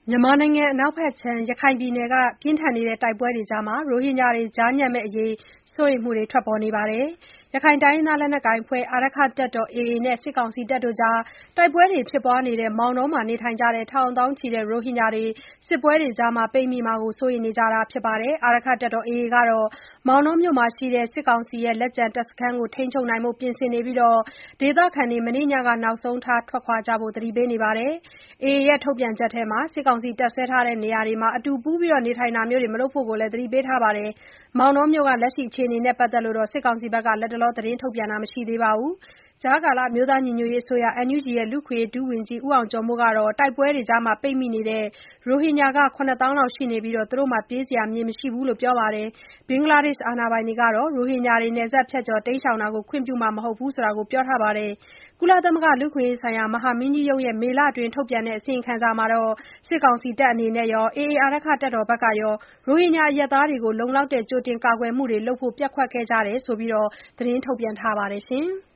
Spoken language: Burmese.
မြန်မာနိုင်ငံအနောက်ခြမ်း ရခိုင်ပြည်နယ်က ပြင်းထန်နေတဲ့တိုက်ပွဲတွေကြား ရိုဟင်ဂျာတွေ ကြားညပ်မယ့်အရေး စိုးရိမ်မှုတွေ ထွက်ပေါ်နေပါတယ်။ ရခိုင်တိုင်းရင်းသားလက်နက်ကိုင်အဖွဲ့ အာရက္ခတပ်တော် AA နဲ့ စစ်ကောင်စီကြား တိုက်ပွဲတွေဖြစ်ပွားနေတဲ့ မောင်တောမှာ နေထိုင်ကြတဲ့ ထောင်သောင်းချီတဲ့ ရိုဟင်ဂျာတွေ စစ်ပွဲတွေကြား ပိတ်မိမှာ စိုးရိမ်နေကြတာပါ။ အာရက္ခတပ်တော် AA ကတော့ မောင်တောမြို့မှာရှိတဲ့ စစ်ကောင်စီလက်ကျန်တပ်စခန်းကို ထိန်းချုပ်နိုင်ဖို့ ပြင်ဆင်နေပြီး ဒေသခံတွေ မနေ့ညက နောက်ဆုံးထား ထွက်ခွာကြဖို့ သတိပေးနေပါတယ်။ AA ရဲ့ ထုတ်ပြန်ချက်မှာ စစ်ကောင်စီ တပ်စွဲထားတဲ့နေရာတွေမှာ အတူပူးတွဲနေထိုင်တာမျိုး မလုပ်ဖို့လည်း သတိပေးထားပါတယ်။ မောင်တောမြို့ လက်ရှိအခြေအနေနဲ့ ပတ်သက်လို့ စစ်ကောင်စီက လတ်တလော သတင်းထုတ်ပြန်တာ မရှိသေးပါဘူး။ ကြားကာလ အမျိုးသားညီညွတ်ရေးအစိုးရ NUG ရဲ့ လူ့အခွင့်အရေး ဒုဝန်ကြီး ဦးအောင်ကျော်မိုးကတော့ တိုက်ပွဲတွေကြား ပိတ်မိနေတဲ့ ရိုဟင်ဂျာ ၇ သောင်းလောက်ရှိနေပြီး ပြေးစရာမြေမရှိဘူးလို့ ပြောပါတယ်။ ဘင်္ဂလားဒေ့ရှ် အာဏာပိုင်တွေကတော့ ရိုဟင်ဂျာတွေ နယ်စပ်ဖြတ်ကျော် တိမ်းရှောင်တာကို ခွင့်ပြုမှာမဟုတ်ဘူးလို့ ပြောထားပါတယ်။ ကုလသမဂ္ဂ လူ့အခွင့်အရေးဆိုင်ရာ မဟာမင်းကြီးရုံးရဲ့ မေလအတွင်း ထုတ်ပြန်တဲ့ အစီရင်ခံစာမှာတော့ စစ်ကောင်စီတပ်အနေနဲ့ရော AA အာရက္ခတပ်တော်ကရော ရိုဟင်ဂျာ အရပ်သားတွေကို လုံလောက်တဲ့ ကြိုတင်ကာကွယ်မှုတွေလုပ်ဖို့ ပျက်ကွက်ခဲ့ကြတယ်လို့ သတင်းထုတ်ပြန်ထားပါတယ်။